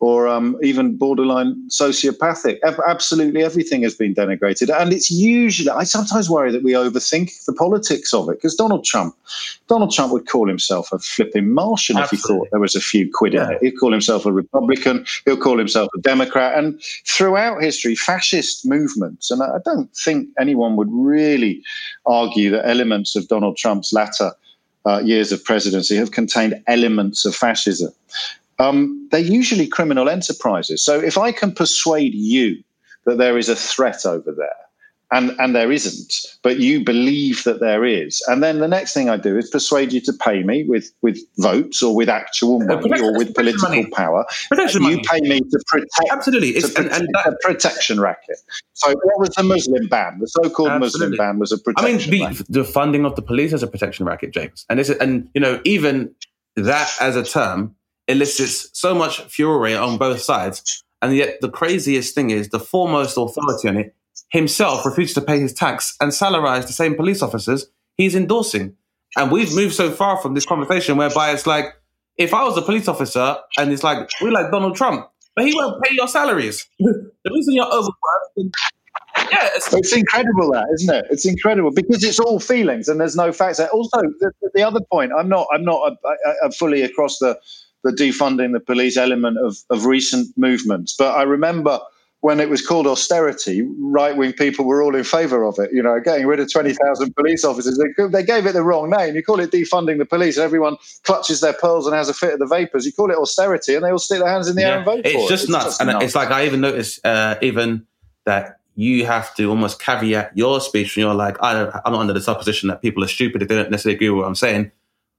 even borderline sociopathic. Absolutely everything has been denigrated. And it's usually, I sometimes worry that we overthink the politics of it, because Donald Trump would call himself a flipping Martian. Absolutely. If he thought there was a few quid in it. He'd call himself a Republican. He'll call himself a Democrat. And throughout history, fascist movements, and I don't think anyone would really argue that elements of Donald Trump's latter years of presidency have contained elements of fascism. They're usually criminal enterprises. So if I can persuade you that there is a threat over there, and there isn't, but you believe that there is, and then the next thing I do is persuade you to pay me with votes or with actual money or with political power. You pay me to protect. Absolutely, it's a protection racket. So what was the Muslim ban? The so-called Muslim ban was a protection racket. The funding of the police is a protection racket, James, and even that as a term elicits so much fury on both sides. And yet the craziest thing is the foremost authority on it himself refuses to pay his tax and salarize the same police officers he's endorsing. And we've moved so far from this conversation whereby it's like, if I was a police officer and it's like, we like Donald Trump, but he won't pay your salaries. The reason you're overworked... Yeah, it's incredible, that, isn't it? It's incredible because it's all feelings and there's no facts. Also, the other point, I'm not fully across the defunding the police element of recent movements. But I remember when it was called austerity, right-wing people were all in favour of it, getting rid of 20,000 police officers. They gave it the wrong name. You call it defunding the police and everyone clutches their pearls and has a fit of the vapours. You call it austerity and they all stick their hands in the air and vote for it. It's just nuts. And it's like I even noticed even that you have to almost caveat your speech when you're like, I'm not under the supposition that people are stupid if they don't necessarily agree with what I'm saying.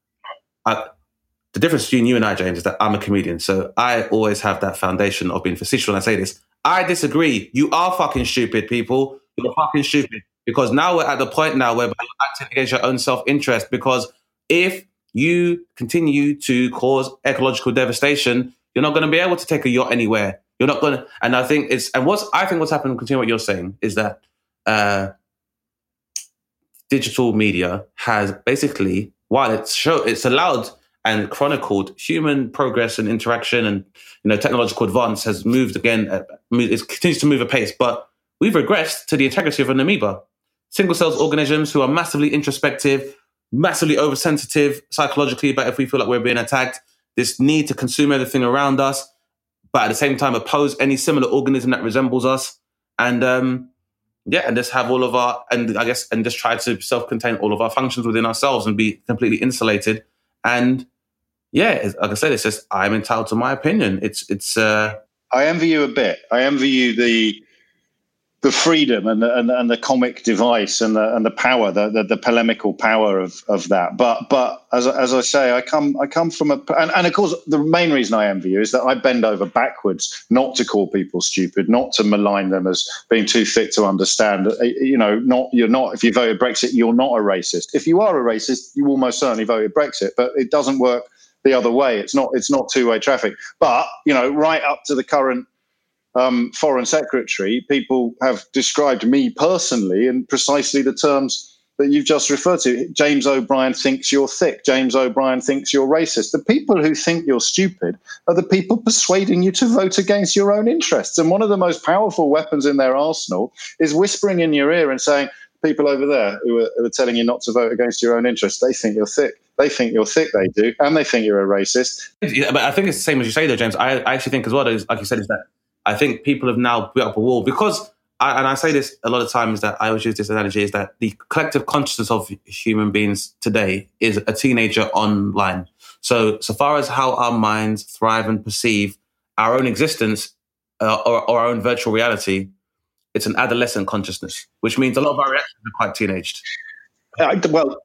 The difference between you and I, James, is that I'm a comedian. So I always have that foundation of being facetious when I say this. I disagree. You are fucking stupid, people. You're fucking stupid. Because now we're at the point now where you're acting against your own self-interest. Because if you continue to cause ecological devastation, you're not going to be able to take a yacht anywhere. You're not going to. And I think what's happened, continue what you're saying, is that digital media has basically, while it's allowed and chronicled human progress and interaction and technological advance has moved again. It continues to move apace, but we've regressed to the integrity of an amoeba. Single-celled organisms who are massively introspective, massively oversensitive psychologically about if we feel like we're being attacked. This need to consume everything around us, but at the same time oppose any similar organism that resembles us, and just have all of our and just try to self-contain all of our functions within ourselves and be completely insulated. And like I said, it's just I'm entitled to my opinion. It's. I envy you a bit. I envy you the freedom and the comic device and the power, the polemical power of that. But as I say, I come from and of course the main reason I envy you is that I bend over backwards not to call people stupid, not to malign them as being too thick to understand. You're not. If you voted Brexit, you're not a racist. If you are a racist, you almost certainly voted Brexit. But it doesn't work the other way. It's not two-way traffic. But right up to the current Foreign Secretary, people have described me personally in precisely the terms that you've just referred to. James O'Brien thinks you're thick. James O'Brien thinks you're racist. The people who think you're stupid are the people persuading you to vote against your own interests. And one of the most powerful weapons in their arsenal is whispering in your ear and saying, people over there who are telling you not to vote against your own interests, they think you're thick. They think you're thick, they do. And they think you're a racist. Yeah, but I think it's the same as you say, though, James. I actually think as well, like you said, is that I think people have now built up a wall because, and I say this a lot of times, that I always use this analogy, is that the collective consciousness of human beings today is a teenager online. So far as how our minds thrive and perceive our own existence or our own virtual reality, it's an adolescent consciousness, which means a lot of our reactions are quite teenaged. Well,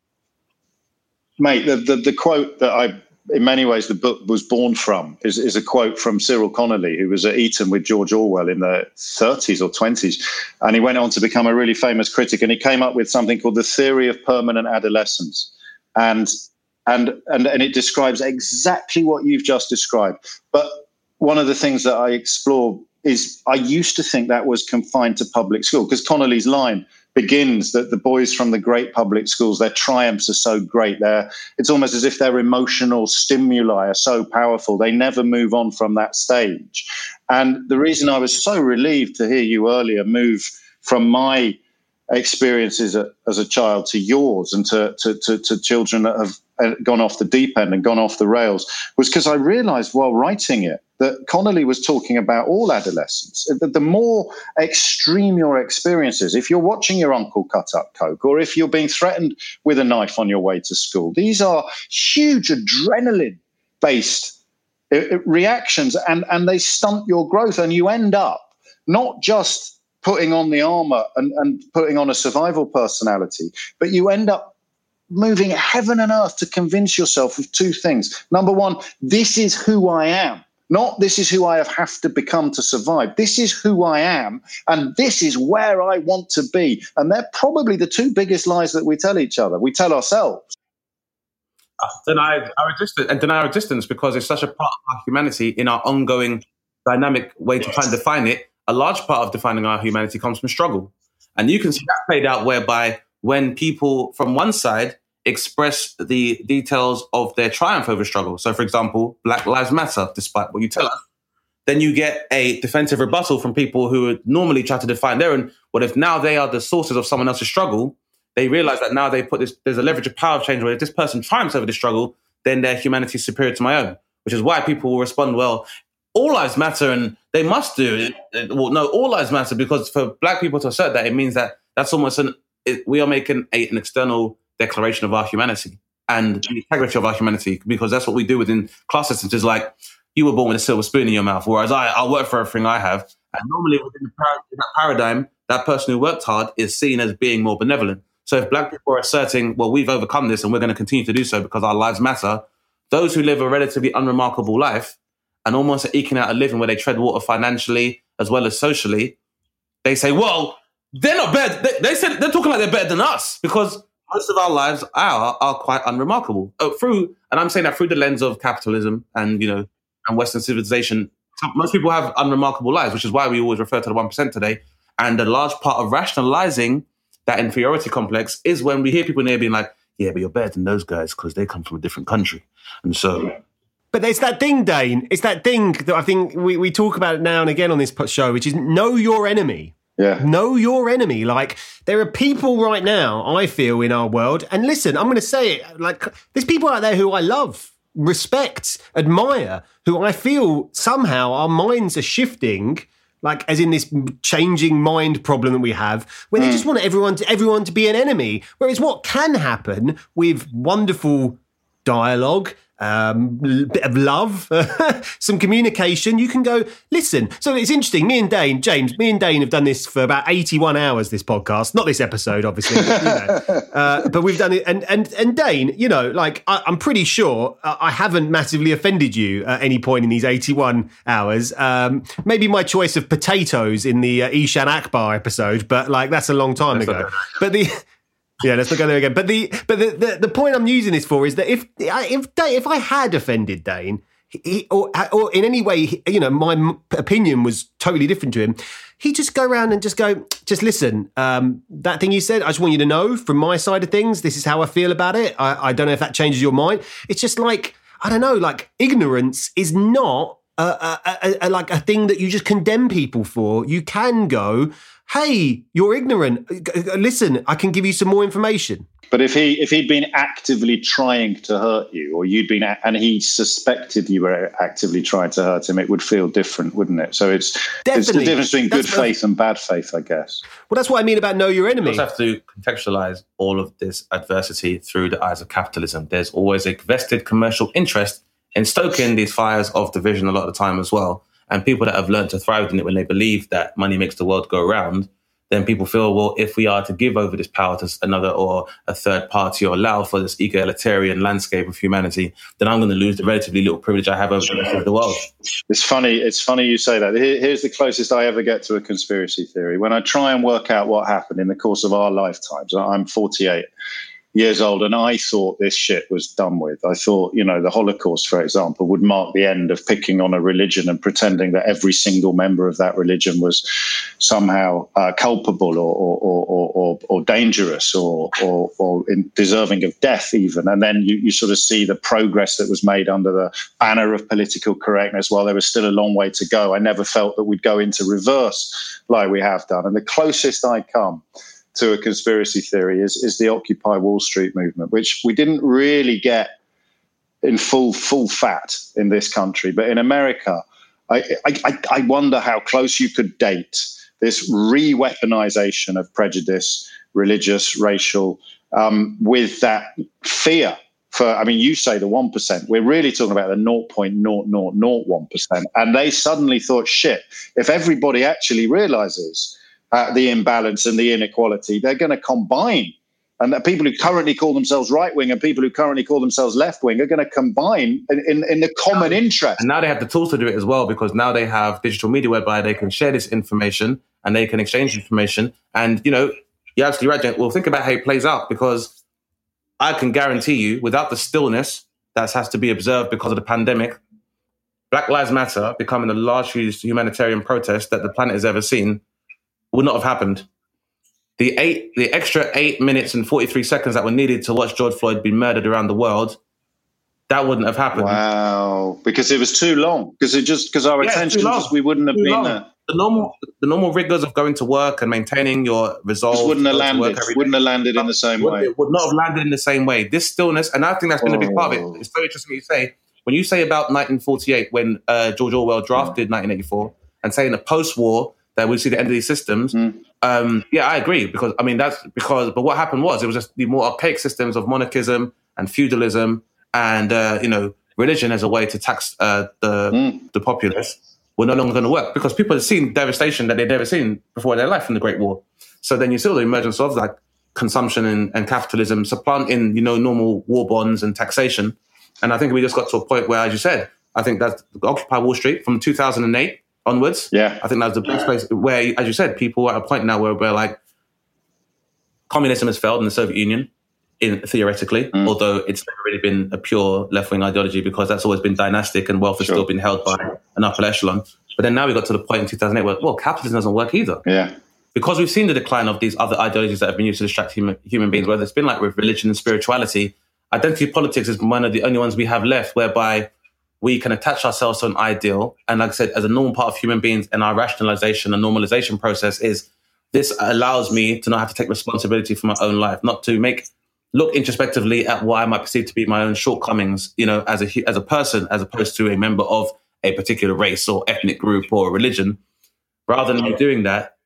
mate, the quote that in many ways the book was born from is a quote from Cyril Connolly, who was at Eton with George Orwell in the 30s or 20s. And he went on to become a really famous critic. And he came up with something called the theory of permanent adolescence. And it describes exactly what you've just described. But one of the things that I explore is I used to think that was confined to public school, because Connolly's line begins that the boys from the great public schools, their triumphs are so great. It's almost as if their emotional stimuli are so powerful. They never move on from that stage. And the reason I was so relieved to hear you earlier move from my experiences as a child to yours and to children that have gone off the deep end and gone off the rails was because I realized while writing it that Connolly was talking about all adolescents. The more extreme your experiences, if you're watching your uncle cut up coke or if you're being threatened with a knife on your way to school, these are huge adrenaline-based reactions and they stunt your growth, and you end up not just putting on the armor and putting on a survival personality, but you end up moving heaven and earth to convince yourself of two things. Number one, this is who I am. Not this is who I have to become to survive. This is who I am, and this is where I want to be. And they're probably the two biggest lies that we tell each other. We tell ourselves. Deny our existence because it's such a part of our humanity in our ongoing dynamic way to try and define it. A large part of defining our humanity comes from struggle. And you can see that played out whereby when people from one side express the details of their triumph over struggle. So, for example, Black Lives Matter, despite what you tell us, then you get a defensive rebuttal from people who would normally try to define their own. What if now they are the sources of someone else's struggle? They realize that now there's a leverage of power of change where if this person triumphs over the struggle, then their humanity is superior to my own, which is why people will respond, well, all lives matter and they must do it. Well, no, all lives matter, because for Black people to assert that, it means that that's almost we are making an external declaration of our humanity and the integrity of our humanity, because that's what we do within class systems. Is like, you were born with a silver spoon in your mouth, whereas I'll work for everything I have. And normally within that paradigm, that person who worked hard is seen as being more benevolent. So if Black people are asserting, well, we've overcome this and we're going to continue to do so because our lives matter, those who live a relatively unremarkable life and almost eking out a living where they tread water financially as well as socially, they say, well, they're not better. They said they're talking like they're better than us because most of our lives are quite unremarkable. And I'm saying that through the lens of capitalism and Western civilization. Most people have unremarkable lives, which is why we always refer to the 1% today. And a large part of rationalizing that inferiority complex is when we hear people in there being like, yeah, but you're better than those guys because they come from a different country. And so... But it's that thing, Dane. It's that thing that I think we talk about it now and again on this show, which is know your enemy. Yeah. Know your enemy. Like, there are people right now, I feel, in our world. And listen, I'm going to say it. Like, there's people out there who I love, respect, admire, who I feel somehow our minds are shifting, like as in this changing mind problem that we have, where they just want everyone to be an enemy. Whereas what can happen with wonderful dialogue, bit of love, some communication, you can go, listen. So it's interesting. Me and Dane have done this for about 81 hours, this podcast. Not this episode, obviously. But we've done it. And Dane, I'm pretty sure I haven't massively offended you at any point in these 81 hours. Maybe my choice of potatoes in the Ishan Akbar episode, but that's a long time ago. But let's not go there again. But the point I'm using this for is that if I had offended Dane, or in any way, my opinion was totally different to him, he'd just go around and just listen. That thing you said, I just want you to know from my side of things, this is how I feel about it. I don't know if that changes your mind. It's just ignorance is not a thing that you just condemn people for. You can go, hey, you're ignorant. Listen, I can give you some more information. But if he'd been actively trying to hurt you, or you'd been, and he suspected you were actively trying to hurt him, it would feel different, wouldn't it? So it's the difference between good faith and bad faith, I guess. Well, that's what I mean about know your enemy. You also have to contextualize all of this adversity through the eyes of capitalism. There's always a vested commercial interest in stoking these fires of division a lot of the time as well. And people that have learned to thrive in it, when they believe that money makes the world go round, then people feel, well, if we are to give over this power to another or a third party, or allow for this egalitarian landscape of humanity, then I'm going to lose the relatively little privilege I have over the rest of the world. It's funny you say that. Here's the closest I ever get to a conspiracy theory. When I try and work out what happened in the course of our lifetimes, I'm 48 years old, and I thought this shit was done with. I thought, the Holocaust, for example, would mark the end of picking on a religion and pretending that every single member of that religion was somehow culpable or dangerous or deserving of death even. And then you sort of see the progress that was made under the banner of political correctness while there was still a long way to go. I never felt that we'd go into reverse like we have done. And the closest I come to a conspiracy theory is the Occupy Wall Street movement, which we didn't really get in full fat in this country. But in America, I wonder how close you could date this re-weaponization of prejudice, religious, racial, with that fear for, you say the 1%. We're really talking about the 0.0001%. And they suddenly thought, shit, if everybody actually realizes the imbalance and the inequality, they're going to combine. And that people who currently call themselves right-wing and people who currently call themselves left-wing are going to combine in the common interest. And now they have the tools to do it as well, because now they have digital media whereby they can share this information and they can exchange information. And, you're absolutely right, Jen. Well, think about how it plays out, because I can guarantee you, without the stillness that has to be observed because of the pandemic, Black Lives Matter becoming the largest humanitarian protest that the planet has ever seen would not have happened. The extra 8 minutes and 43 seconds that were needed to watch George Floyd be murdered around the world, that wouldn't have happened. Wow, because it was too long. Because our attention, we wouldn't have been there. The normal rigors of going to work and maintaining your resolve just wouldn't have landed in the same way. It would not have landed in the same way. This stillness, and I think that's been a big part of it. It's very interesting what you say. When you say about 1948, when George Orwell drafted 1984, and saying the post-war that we see the end of these systems. Yeah, I agree, because but what happened was it was just the more archaic systems of monarchism and feudalism and religion as a way to tax the populace were no longer going to work, because people had seen devastation that they'd never seen before in their life in the Great War. So then you saw the emergence of consumption and capitalism supplanting normal war bonds and taxation. And I think we just got to a point where, as you said, I think that Occupy Wall Street from 2008 onwards. Yeah, I think that's the best place where, as you said, people are at a point now where communism has failed in the Soviet Union, theoretically, although it's never really been a pure left-wing ideology, because that's always been dynastic and wealth has still been held by an upper echelon. But then now we got to the point in 2008 where, capitalism doesn't work either. Yeah. Because we've seen the decline of these other ideologies that have been used to distract human beings, whether it's been with religion and spirituality. Identity politics is one of the only ones we have left whereby we can attach ourselves to an ideal. And like I said, as a normal part of human beings and our rationalization and normalization process is, this allows me to not have to take responsibility for my own life, not to look introspectively at what I might perceive to be my own shortcomings, as a person, as opposed to a member of a particular race or ethnic group or religion. Rather than me doing that,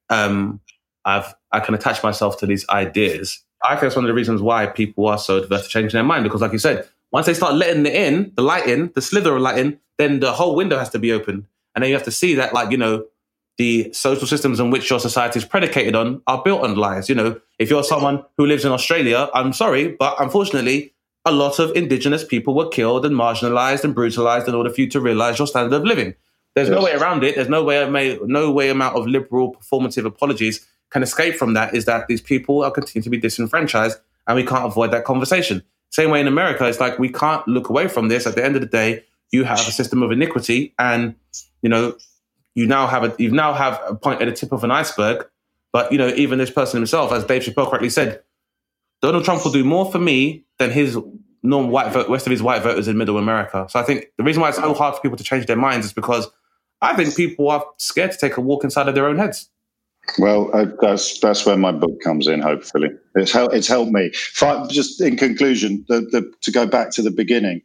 I can attach myself to these ideas. I think that's one of the reasons why people are so adverse to changing their mind, because like you said, once they start letting it in, the light in, the slither of light in, then the whole window has to be open. And then you have to see that, like, you know, the social systems in which your society is predicated on are built on lies. You know, if you're someone who lives in Australia, I'm sorry, but unfortunately, a lot of indigenous people were killed and marginalized and brutalized in order for you to realize your standard of living. There's no way around it. There's no way amount of liberal performative apologies can escape from that, is that these people are continuing to be disenfranchised and we can't avoid that conversation. Same way in America, it's like we can't look away from this. At the end of the day, you have a system of iniquity, and, you know, you now have a point at the tip of an iceberg. But, you know, even this person himself, as Dave Chappelle correctly said, Donald Trump will do more for me than his normal rest of his white voters in middle America. So I think the reason why it's so hard for people to change their minds is because I think people are scared to take a walk inside of their own heads. Well, that's where my book comes in, hopefully. It's helped me. Just in conclusion, to go back to the beginning,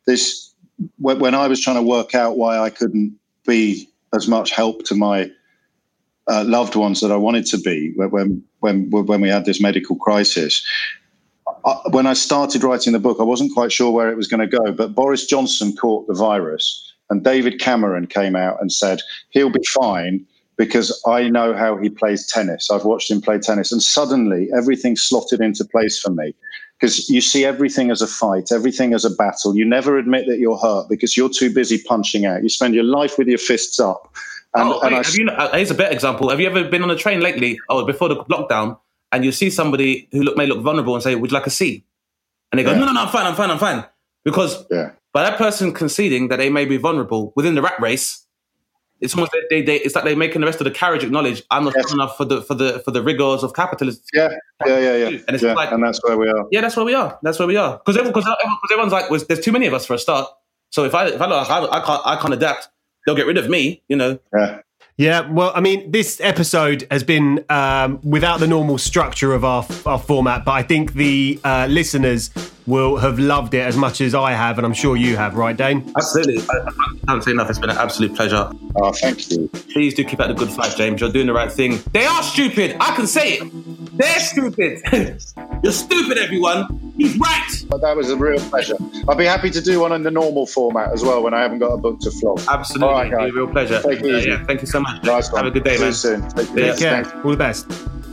when I was trying to work out why I couldn't be as much help to my loved ones that I wanted to be when we had this medical crisis, when I started writing the book, I wasn't quite sure where it was going to go, but Boris Johnson caught the virus and David Cameron came out and said, he'll be fine because I know how he plays tennis. I've watched him play tennis. And suddenly everything slotted into place for me, because you see everything as a fight, everything as a battle. You never admit that you're hurt because you're too busy punching out. You spend your life with your fists up. Here's a better example. Have you ever been on a train lately, or before the lockdown, and you see somebody who may look vulnerable and say, would you like a seat? And they go, no, I'm fine. Because by that person conceding that they may be vulnerable within the rat race, it's almost it's like they're making the rest of the carriage acknowledge I'm not strong enough for the rigors of capitalism. Yeah. And it's like, and that's where we are. Yeah, that's where we are. Because everyone's like, well, there's too many of us for a start. So if I look like I can't adapt, they'll get rid of me. You know. Yeah, well, I mean, this episode has been without the normal structure of our format, but I think the listeners will have loved it as much as I have, and I'm sure you have, right, Dane? Absolutely. I can't say enough. It's been an absolute pleasure. Oh, thank you. Please do keep up the good fight, James. You're doing the right thing. They are stupid. I can say it. They're stupid. You're stupid, everyone. He's right. That was a real pleasure. I'd be happy to do one in the normal format as well when I haven't got a book to flog. Absolutely. All right, guys. It'll be a real pleasure. Take it easy. Thank you so much. Nice one. Have a good day, man. See you soon. Take care. Thanks. All the best.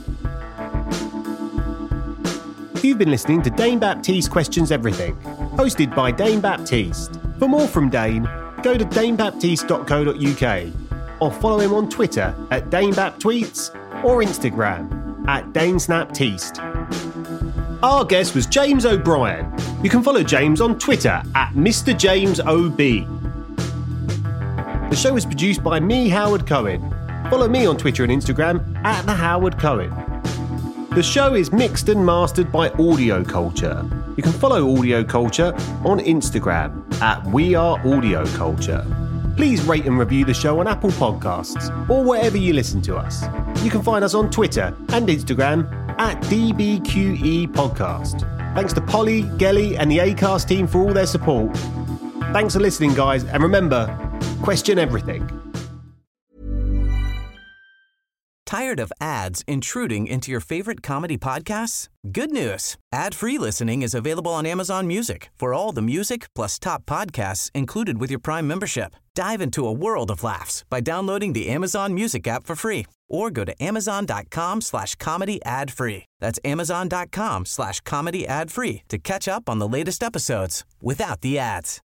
You've been listening to Dane Baptiste Questions Everything, hosted by Dane Baptiste. For more from Dane, go to danebaptiste.co.uk or follow him on Twitter at DaneBapTweets or Instagram at DaneSnapTeast. Our guest was James O'Brien. You can follow James on Twitter at MrJamesOB. The show is produced by me, Howard Cohen. Follow me on Twitter and Instagram at The Howard Cohen. The show is mixed and mastered by Audio Culture. You can follow Audio Culture on Instagram at WeAreAudioCulture. Please rate and review the show on Apple Podcasts or wherever you listen to us. You can find us on Twitter and Instagram at DBQE Podcast. Thanks to Polly, Gelly and the Acast team for all their support. Thanks for listening, guys, and remember, question everything. Tired of ads intruding into your favorite comedy podcasts? Good news. Ad-free listening is available on Amazon Music for all the music plus top podcasts included with your Prime membership. Dive into a world of laughs by downloading the Amazon Music app for free or go to amazon.com/comedy ad-free. That's amazon.com/comedy ad-free to catch up on the latest episodes without the ads.